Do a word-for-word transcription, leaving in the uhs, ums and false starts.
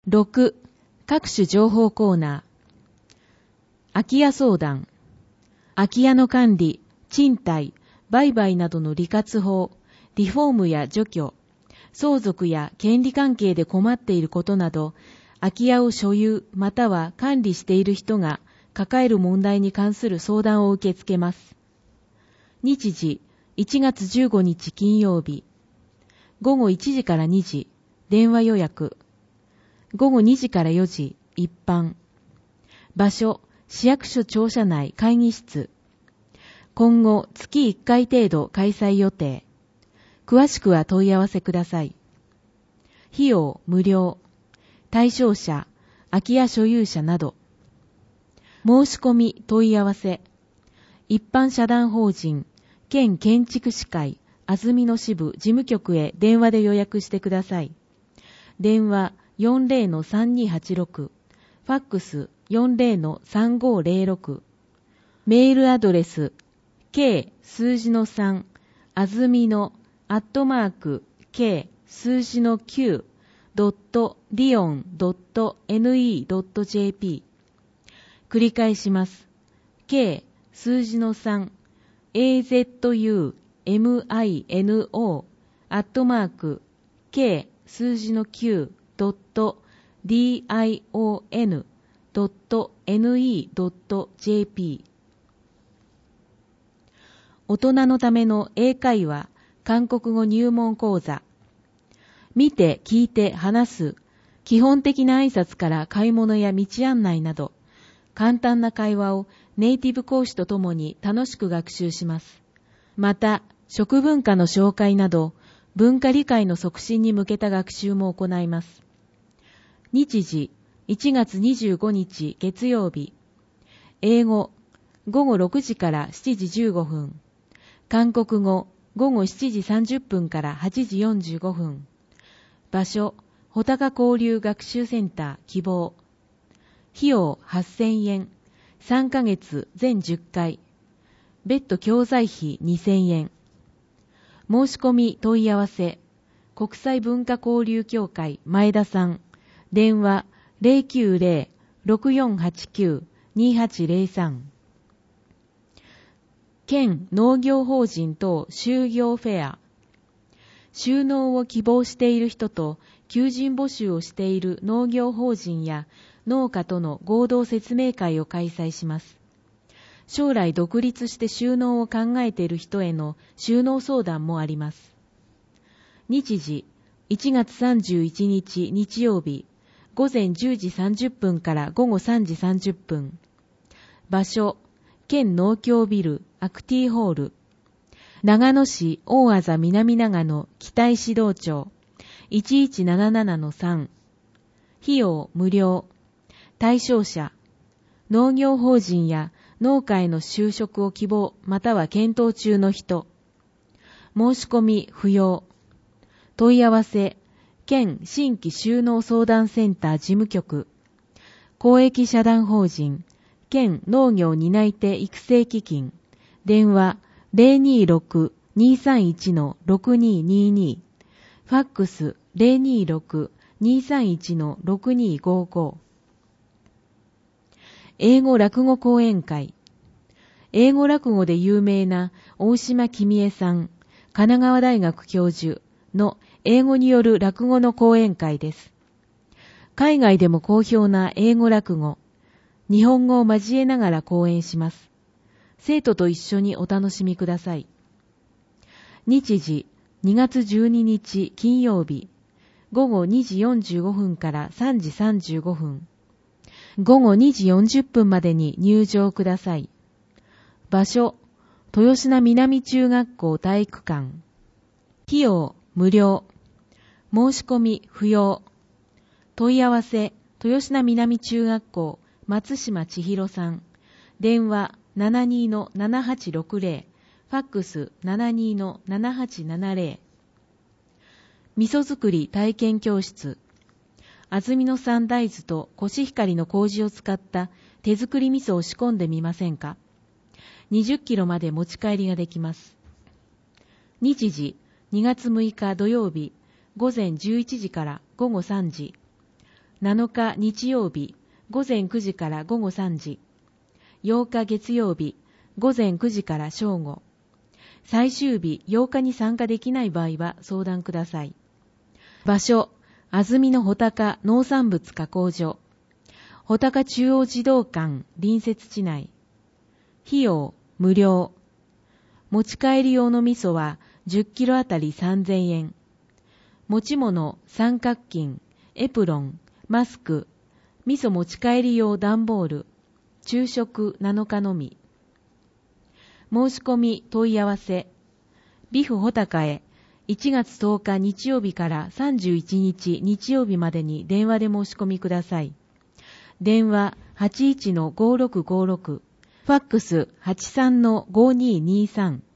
ろく. 各種情報コーナー。空き家相談。空き家の管理、賃貸、売買などの利活法、リフォームや除去、相続や権利関係で困っていることなど、空き家を所有または管理している人が抱える問題に関する相談を受け付けます。日時、いちがつじゅうごにち金曜日。ごごいちじからにじ、電話予約。ごごにじからよじ、一般。場所、市役所庁舎内会議室。今後、月いっかい程度開催予定。詳しくは問い合わせください。費用、無料。対象者、空き家所有者など。申し込み、問い合わせ。一般社団法人、県建築士会、安曇野支部事務局へ電話で予約してください。電話 よんじゅうのさんにーはちろく、ファックス よんじゅうのさんごーぜろろく、メールアドレス K 数字のさん、あずみのアットマーク K 数字のきゅうドットリオンドットエヌイードットジェーピー。繰り返します。K 数字のさん、エーゼットユーエムアイエヌオー アットマーク K 数字のきゅうドットディーアイオーエヌドットエヌイードットジェーピー。大人のための英会話、韓国語入門講座。見て、聞いて、話す。基本的な挨拶から買い物や道案内など、簡単な会話をネイティブ講師とともに楽しく学習します。また、食文化の紹介など、文化理解の促進に向けた学習も行います。日時、いちがつにじゅうごにち月曜日。英語、ごごろくじからしちじじゅうごふん。韓国語、ごごしちじさんじゅっぷんからはちじよんじゅうごふん。場所、穂高交流学習センター希望。費用はっせんえん。さんかげつ全じゅっかい。別途教材費にせんえん。申し込み問い合わせ。国際文化交流協会前田さん。電話 ゼロきゅうゼロ ろくよんはちきゅう にはちゼロさん。県農業法人等就業フェア。就農を希望している人と求人募集をしている農業法人や農家との合同説明会を開催します。将来独立して就農を考えている人への就農相談もあります。日時、いちがつさんじゅういちにち日曜日、ごぜんじゅうじさんじゅっぷんからごごさんじさんじゅっぷん。場所、県農協ビルアクティホール。長野市大字南長野北石道町 いちいちななななのさん。費用無料。対象者、農業法人や農家への就職を希望または検討中の人。申し込み不要。問い合わせ、県新規就農相談センター事務局。公益社団法人、県農業担い手育成基金。電話 ゼロにーろく にーさんいち ろくにーにーにー。ファックス ゼロにーろく にーさんいち ろくにーごーごー。英語落語講演会。英語落語で有名な大島君江さん、神奈川大学教授の英語による落語の講演会です。海外でも好評な英語落語、日本語を交えながら講演します。生徒と一緒にお楽しみください。日時、にがつじゅうににち金曜日、ごごにじよんじゅうごふんからさんじさんじゅうごふん。ごごにじよんじゅっぷんまでに入場ください。場所、豊科南中学校体育館。費用、無料。申し込み、不要。問い合わせ、豊科南中学校、松島千尋さん。電話 ななにーのななはちろくゼロ。ファックス ななにーのななはちななゼロ。味噌作り体験教室。安曇野産大豆とコシヒカリの麹を使った手作り味噌を仕込んでみませんか。にじゅっキロまで持ち帰りができます。日時、にがつむいか土曜日、ごぜんじゅういちじからごごさんじ。 なのか日曜日午前くじから午後さんじ、ようか月曜日午前くじから正午、最終日ようかに参加できない場合は相談ください。場所、安曇野穂高農産物加工所、穂高中央児童館隣接地内。費用、無料。持ち帰り用の味噌はじゅっキロあたりさんぜんえん。持ち物、三角巾、エプロン、マスク、味噌持ち帰り用段ボール、昼食なのかのみ。申し込み問い合わせ。ビフ穂高へいちがつとおか日曜日からさんじゅういちにち日曜日までに電話で申し込みください。電話 はちいちのごろくごろく、ファックス はちさんのごにーにーさん。